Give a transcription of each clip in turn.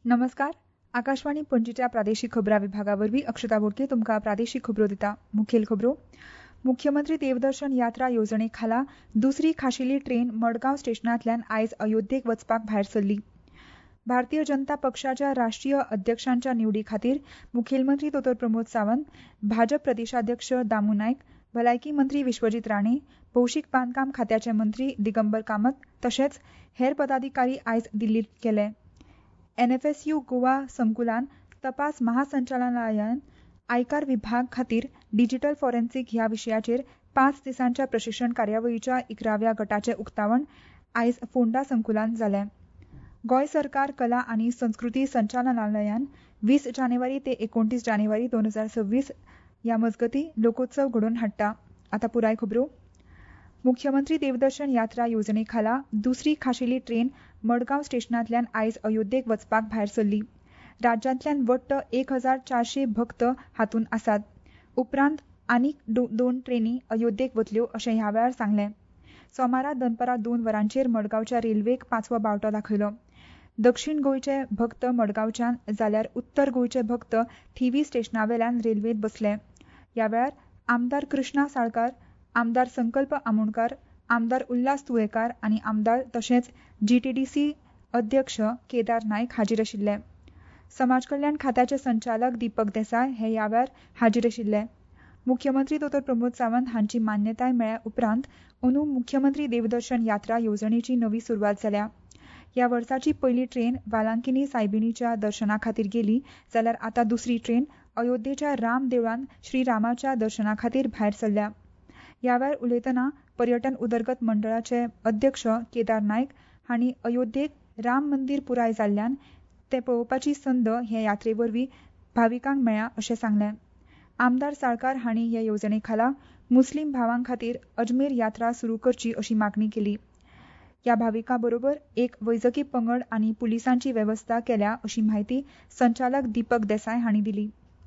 नमस्कार. आकाशवाणी पणजीच्या प्रादेशीक खबरां विभागावरवीं अक्षता बोडके तुमकां प्रादेशीक खबरो दिता. मुखेल खबरो. मुख्यमंत्री देवदर्शन यात्रा येवजणे खाला दुसरी खाशेली ट्रेन मडगांव स्टेशनांतल्यान आयज अयोध्येक वचपाक भायर सरली. भारतीय जनता पक्षाच्या राष्ट्रीय अध्यक्षांच्या निवडी खातीर मुखेलमंत्री दोतोर प्रमोद सावंत, भाजप प्रदेशाध्यक्ष दामू नायक, भलायकी मंत्री विश्वजीत राणे, भौशीक बांदकाम खात्याचे मंत्री दिगंबर कामत तशेंच हेर पदाधिकारी आयज दिल्लींत गेले. एनएफएसयू गोवा संकुलान तपास महासंचालनालयान आयकर विभाग खातीर डिजिटल फॉरेन्सिक ह्या विशयाचेर 5 दिसांच्या प्रशिक्षण कार्यावळीच्या 11व्या गटाचें उक्तावण आयज फोंडा संकुलान जालें. गोंय सरकार कला आनी संस्कृती संचालनालयान 20 जानेवारी ते 29 जानेवारी 2026 ह्या मजगतीं लोकोत्सव घडोवन हाडटा. आतां पुराय खबरो. मुख्यमंत्री देवदर्शन यात्रा येवजणे खाला दुसरी खाशेली ट्रेन मडगांव स्टेशनांतल्यान आयज अयोध्येक वचपाक भायर सरली. राज्यांतल्यान वट्ट 1400 भक्त हातूंत आसात. उपरांत आनीक 2 ट्रेनी अयोध्येक वतल्यो अशें ह्या वेळार सांगलें. सोमारा दनपारां 2 वरांचेर मडगांवच्या रेल्वेक 5वो बावटो दाखयलो. दक्षिण गोंयचे भक्त मडगांवच्यान जाल्यार उत्तर गोंयचे भक्त थिवी स्टेशनावेल्यान रेल्वेंत बसले. ह्या वेळार आमदार कृष्णा साळकार, आमदार संकल्प आमोणकार, आमदार उल्हास तुळेकार आनी आमदार तशेंच जीटीडीसी अध्यक्ष केदार नायक हाजीर आशिल्ले. समाज कल्याण खात्याचे संचालक दीपक देसाय हे ह्या वेळार हाजीर आशिल्ले. मुख्यमंत्री दोतोर प्रमोद सावंत हांची मान्यताय मेळ्ळ्या उपरांत अंदू मुख्यमंत्री देवदर्शन यात्रा येवजणेची नवी सुरवात जाल्या. ह्या वर्साची पयली ट्रेन वालांकिनी सायबिणीच्या दर्शना खातीर गेली जाल्यार आतां दुसरी ट्रेन अयोध्येच्या राम देवळांत श्रीरामाच्या दर्शना खातीर भायर सरल्या. ह्या वेळार उलयतना पर्यटन उदरगत मंडळाचे अध्यक्ष केदार नायक हांणी अयोध्येक राम मंदीर पुराय जाल्ल्यान तें पळोवपाची संद हे यात्रे वरवीं भाविकांक मेळ्ळ्या अशें सांगलें. आमदार साळकार हांणी ह्या येवजणे खाला मुस्लीम भावां खातीर अजमेर यात्रा सुरू करची अशी मागणी केली. ह्या भाविकां बरोबर एक वैजकी पंगड आनी पुलिसांची वेवस्था केल्या अशी माहिती संचालक दीपक देसाय हांणी दिली.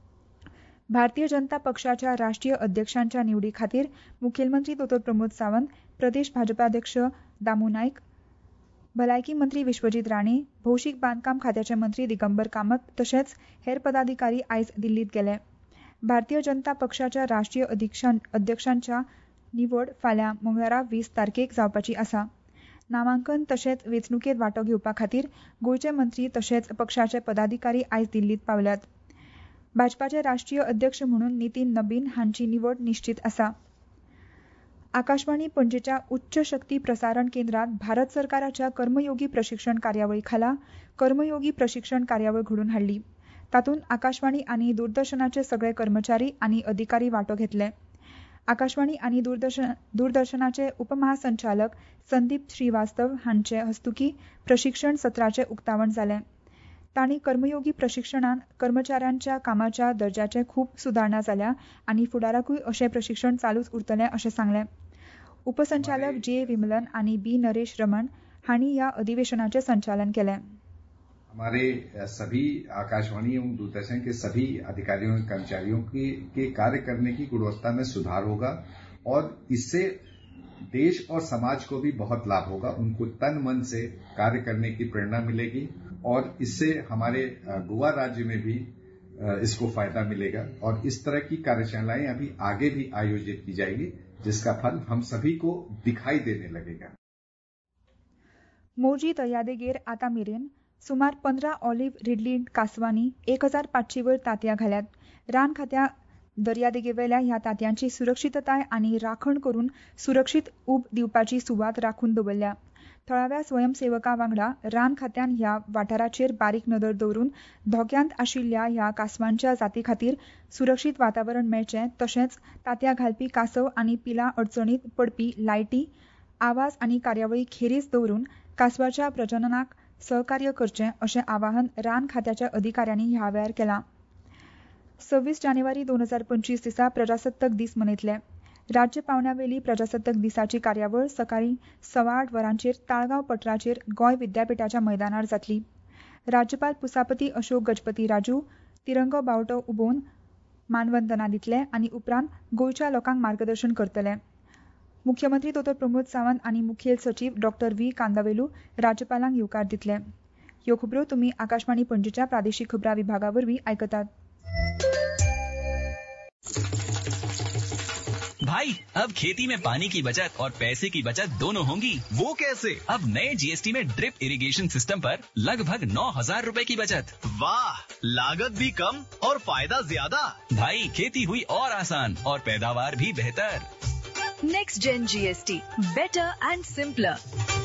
भारतीय जनता पक्षाच्या राष्ट्रीय अध्यक्षांच्या निवडी खातीर मुखेलमंत्री दोतोर प्रमोद सावंत, प्रदेश भाजपाध्यक्ष दामू नायक, भलायकी मंत्री विश्वजीत राणे, भौशीक बांदकाम खात्याचे मंत्री दिगंबर कामत तशेंच हेर पदाधिकारी आयज दिल्लींत गेले. भारतीय जनता पक्षाच्या राष्ट्रीय अध्यक्षांच्या निवड फाल्यां मंगळारा 20 तारखेक जावपाची आसा. नामांकन तशेंच वेंचणुकेंत वांटो घेवपा खातीर गोंयचे मंत्री तशेंच पक्षाचे पदाधिकारी आयज दिल्लींत पावल्यात. भाजपाचे राष्ट्रीय अध्यक्ष म्हणून नितीन नबीन हांची निवड निश्चित आसा. आकाशवाणी पणजेच्या उच्च शक्ती प्रसारण केंद्रांत भारत सरकाराच्या कर्मयोगी प्रशिक्षण कार्यावळी खाला कर्मयोगी प्रशिक्षण कार्यावळ घडोवन हाडली. तातूंत आकाशवाणी आनी दूरदर्शनाचे सगळे कर्मचारी आनी अधिकारी वांटो घेतले. आकाशवाणी आनी दूरदर्शनाचे उपमहासंचालक संदीप श्रीवास्तव हांचे हस्तुकीं प्रशिक्षण सत्राचें उक्तावण जालें. तांणी कर्मयोगी प्रशिक्षणांत कर्मचाऱ्यांच्या कामाच्या दर्ज्याचे खूब सुदारणा जाल्या आनी फुडाराकूय अशें प्रशिक्षण चालूच उरतलें अशें सांगलें. उपसंचालक जे विमलन आनी बी नरेश रमण हांणी ह्या अधिवेशनाचें संचालन केलें. हमारे सभी आकाशवाणी एवं दूरदर्शन के सभी अधिकारियों और कर्मचारियों के कार्य करने की गुणवत्ता में सुधार होगा और इससे देश और समाज को भी बहुत लाभ होगा. उनको तन मन से कार्य करने की प्रेरणा मिलेगी और इससे हमारे गोवा राज्य में भी इसको फायदा मिलेगा और इस तरह की कार्यशालाएं अभी आगे भी आयोजित की जाएगी जिसका फल हम सभी को दिखाई देने लगेगा. मोजी दर्यादेगेर आतां मेरेन सुमार 15 ऑलिव्ह रिडली कासवांनी 1500 वयर तांतयां घाल्यात. रान खात्या दर्यादेगेवेल्या ह्या तांतयांची सुरक्षीतताय आनी राखण करून सुरक्षीत उब दिवपाची सुवात राखून दवरल्या. थळाव्या स्वयंसेवकां वांगडा रान खात्यान ह्या वाठाराचेर बारीक नदर दवरून धोक्यांत आशिल्ल्या ह्या कासवांच्या जाती खातीर सुरक्षीत वातावरण मेळचें तशेंच तांतयां घालपी कासव आनी पिलां अडचणींत पडपी लायटी, आवाज आनी कार्यावळी खेरीज दवरून कासवाच्या प्रजननाक सहकार्य करचें अशें आवाहन रान खात्याच्या अधिकाऱ्यांनी ह्या वेळार केलां. 26 जानेवारी 2025 दिसा प्रजासत्ताक दीस मनयतले. राज्य पावण्यावेली प्रजासत्ताक दिसाची कार्यावळ सकाळीं 8:15 वरांचेर ताळगांव पठाराचेर गोंय विद्यापीठाच्या मैदानार जातली. राज्यपाल पुसापती अशोक गजपती राजू तिरंगो बावटो उबोवन मानवंदना दितले आनी उपरांत गोंयच्या लोकांक मार्गदर्शन करतले. मुख्यमंत्री दोतोर प्रमोद सावंत आनी मुखेल सचीव डॉ. व्ही. कांदावेलू राज्यपालांक येवकार दितले. ह्यो खबरो तुम्ही आकाशवाणी पणजीच्या प्रादेशीक खबरां विभागावरवीं आयकतात. भाई, अब खेती में पानी की बचत और पैसे की बचत दोनों होंगी। वो कैसे? अब नए जीएसटी में ड्रिप इरिगेशन सिस्टम पर लगभग 9,000 रुपए की बचत। वाह, लागत भी कम और फायदा ज्यादा। भाई, खेती हुई और आसान और पैदावार भी बेहतर। Next gen GST, better and simpler.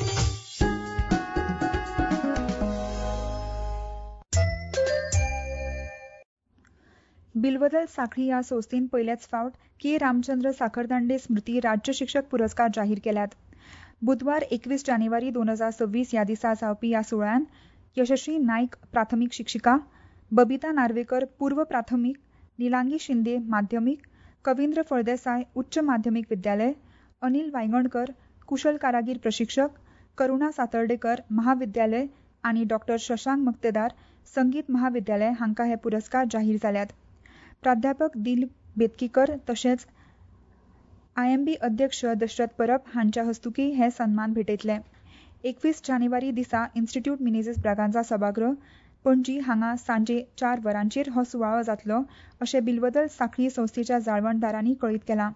बिलवदल साखळी ह्या संस्थेन पयल्याच फावट के. रामचंद्र साखरदांडे स्मृती राज्य शिक्षक पुरस्कार जाहीर केल्यात. बुधवार 21 जानेवारी 2026 ह्या दिसा जावपी ह्या सुवाळ्यान यशस्वी नायक प्राथमीक शिक्षिका, बबिता नार्वेकर पूर्व प्राथमीक, निलांगी शिंदे माध्यमिक, कविंद्र फळदेसाय उच्च माध्यमिक विद्यालय, अनिल वांयगणकर कुशल कारागीर प्रशिक्षक, करुणा सातर्डेकर महाविद्यालय आणि डॉ. शशांक मक्तेदार संगीत महाविद्यालय हांका हे पुरस्कार जाहीर जाल्यात. प्राध्यापक दिलीप बेतकीकर तशेंच IMB अध्यक्ष दशरथ परब हांच्या हस्तुकी हे सन्मान भेटयतले. 21 जानेवारी दिसा इन्स्टिट्यूट मिनेझिस ब्रागांझा सभागृह पणजी हांगा सांजे 4 वरांचेर हो सुवाळो जातलो अशें बिलवदल साखळी संस्थेच्या जाळवणदारांनी कळीत केलां.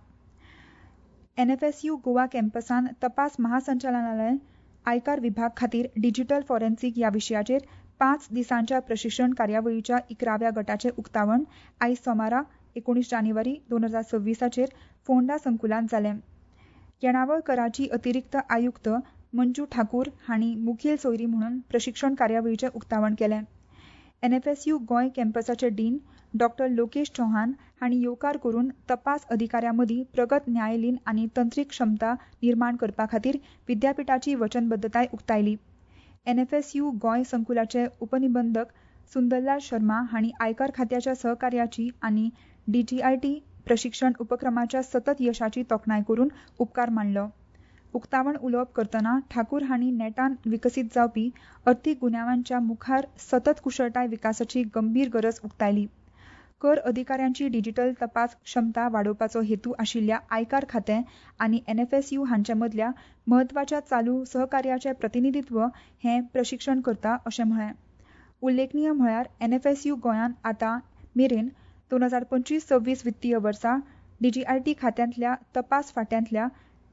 NFSU गोवा कॅम्पसान तपास महासंचालनालय आयकार विभाग खातीर डिजिटल फॉरेन्सिक ह्या विशयाचेर 5 दिसांच्या प्रशिक्षण कार्यावळीच्या 11व्या गटाचें उक्तावण आयज सोमारा 19 जानेवारी 2026 फोंडा संकुलांत जालें. येणावळ कराची अतिरिक्त आयुक्त मंजू ठाकूर हांणी मुखेल सोयरी म्हणून प्रशिक्षण कार्यावळीचें उक्तावण केलें. NFSU गोंय कॅम्पसाचे डीन डॉ. लोकेश चौहान हांणी येवकार करून तपास अधिकाऱ्यांमदीं प्रगत न्यायालीन आनी तंत्रीक क्षमता निर्माण करपा खातीर विद्यापीठाची वचनबद्धताय उक्तायली. NFSU गोंय संकुलाचे उपनिबंधक सुंदरलाल शर्मा हांणी आयकर खात्याच्या सहकार्याची आनी DGIT प्रशिक्षण उपक्रमाच्या सतत यशाची तोखणाय करून उपकार मानलो. उक्तावण उलोवप करतना ठाकूर हांणी नेटान विकसीत जावपी अर्थीक गुन्यांवांच्या मुखार सतत कुशळटाय विकासाची गंभीर गरज उक्तायली. कर अधिकाऱ्यांची डिजिटल तपास क्षमता वाडोवपाचो हेतू आशिल्ल्या आयकार खातें आनी NFSU हांचे मदल्या म्हत्वाच्या चालू सहकार्याचें प्रतिनिधीत्व हें प्रशिक्षण करता अशें म्हळें. उल्लेखनीय म्हळ्यार NFSU गोंयान आतां मेरेन 2025-26 वित्तीय वर्सा DGIT खात्यांतल्या तपास फांट्यांतल्या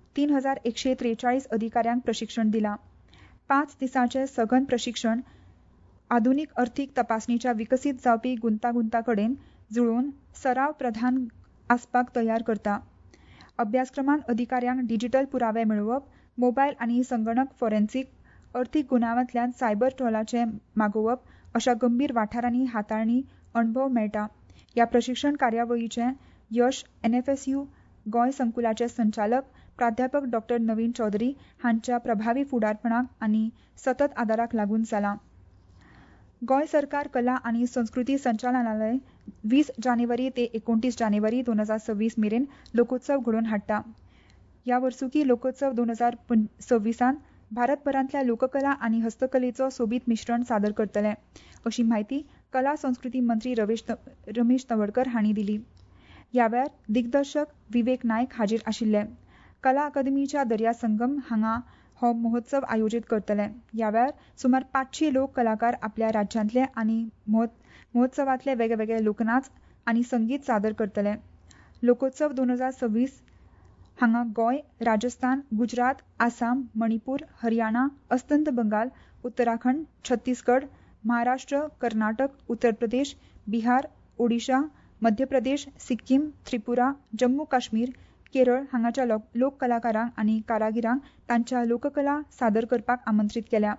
3143 अधिकाऱ्यांक प्रशिक्षण दिलां. 5 दिसांचें सघन प्रशिक्षण आधुनीक अर्थीक तपासणीच्या विकसीत जावपी गुंतागुंताकडेन जुळोवन सराव प्रधान आसपाक तयार करता. अभ्यासक्रमान अधिकाऱ्यांक डिजिटल पुरावे मेळोवप, मोबायल आनी संगणक फॉरेन्सिक, अर्थीक गुन्यांवांतल्यान सायबर ट्रोलाचें मागोवप अशा गंभीर वाठारांनी हाताळणी अणभव मेळटा. ह्या प्रशिक्षण कार्यावळीचें यश NFSU गोंय संकुलाचे संचालक प्राध्यापक डॉ. नवीन चौधरी हांच्या प्रभावी फुडारपणाक आनी सतत आदाराक लागून जालां. गोंय सरकार कला आनी संस्कृती संचालनालय 20 जानेवारी ते 29 जानेवारी 2026 मेरेन लोकोत्सव घडोवन हाडटा. ह्या वर्सुकी लोकोत्सव 2026 भारतभरांतल्या लोककला आनी हस्तकलेचो सोबीत मिश्रण सादर करतले अशी म्हायती कला संस्कृती मंत्री रमेश तवडकर हांणी दिली. ह्या वेळार दिग्दर्शक विवेक नायक हाजीर आशिल्ले. कला अकादमीच्या दर्या संगम हांगा हो महोत्सव आयोजीत करतले. ह्या वेळार सुमार 500 लोक कलाकार आपल्या राज्यांतले आनी महोत्सवांतले वेगवेगळे लोकनाच आनी संगीत सादर करतले. लोकोत्सव 2026 हांगा गोंय, राजस्थान, गुजरात, आसाम, मणिपूर, हरियाणा, अस्तंत बंगाल, उत्तराखंड, छत्तीसगड, महाराष्ट्र, कर्नाटक, उत्तर प्रदेश, बिहार, ओडिशा, मध्य प्रदेश, सिक्कीम, त्रिपुरा, जम्मू काश्मीर, केरळ हांगाच्या लोक कलाकारांक आनी कारागिरांक तांच्या लोककला सादर करपाक आमंत्रीत केल्या.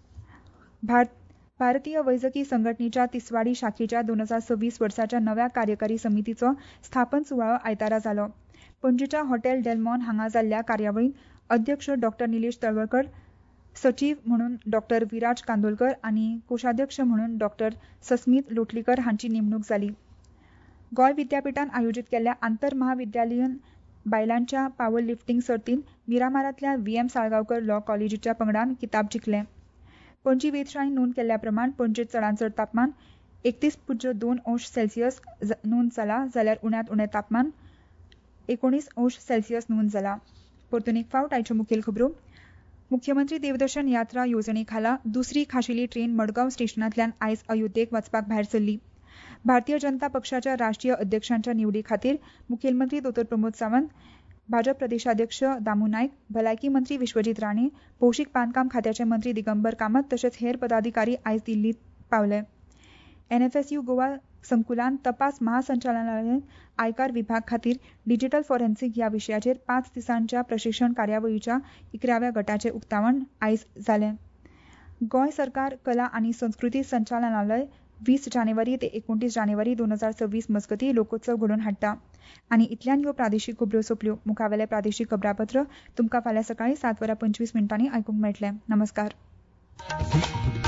भारतीय वैजकी संघटनेच्या तिसवाडी शाखेच्या 2026 वर्साच्या नव्या कार्यकारी समितीचो स्थापन सुवाळो आयतारा जालो. पणजीच्या हॉटेल डेल्मॉन हांगा जाल्ल्या कार्यावळींत अध्यक्ष डॉ. निलेश तळवळकर, सचीव म्हणून डॉ. विराज कांदोलकर आनी कोषाध्यक्ष म्हणून डॉ. सस्मीत लोटलीकर हांची नेमणूक जाली. गोंय विद्यापीठान आयोजीत केल्ल्या आंतर महाविद्यालयीन बायलांच्या पावर लिफ्टिंग सर्तींत मिरामारांतल्या VM साळगांवकर लॉ कॉलेजीच्या पंगडान किताब जिखलें. पणजी वेधशाळेन नोंद केल्ल्या प्रमाण पणजेत चडांत चड तापमान 31.2 अंश सेल्सियस नोंद जाला जाल्यार उण्यांत उणें तापमान 19 अंश सेल्सियस नोंद जाला. परतून एक फावट आयच्यो मुखेल खबरो. मुख्यमंत्री देवदर्शन यात्रा येवजणे खाला दुसरी खाशेली ट्रेन मडगांव स्टेशनांतल्यान आयज अयोध्येक वचपाक भायर सरली. भारतीय जनता पक्षाच्या राष्ट्रीय अध्यक्षांच्या निवडी खातीर मुखेलमंत्री दोतोर प्रमोद सावंत, भाजप प्रदेशाध्यक्ष दामू नायक, भलायकी मंत्री विश्वजीत राणे, भौशीक बांदकाम खात्याचे मंत्री दिगंबर कामत तशेंच हेर पदाधिकारी आयज दिल्लीत पावले. NFSU गोवा संकुलान तपास महासंचालनालयान आयकर विभाग खातीर डिजिटल फॉरेन्सिक ह्या विशयाचेर 5 दिसांच्या प्रशिक्षण कार्यावळीच्या 11व्या गटाचें उक्तावण आयज जालें. गोंय सरकार कला आनी संस्कृती संचालनालय 20 जानेवारी ते 29 जानेवारी 2026 मजगतीं लोकोत्सव घडोवन हाडटा. आनी इतल्यान ह्यो प्रादेशीक खबरो सोंपल्यो. मुखावेलें प्रादेशीक खबरापत्र तुमकां फाल्यां सकाळीं 7:25 आयकूंक मेळटलें. नमस्कार.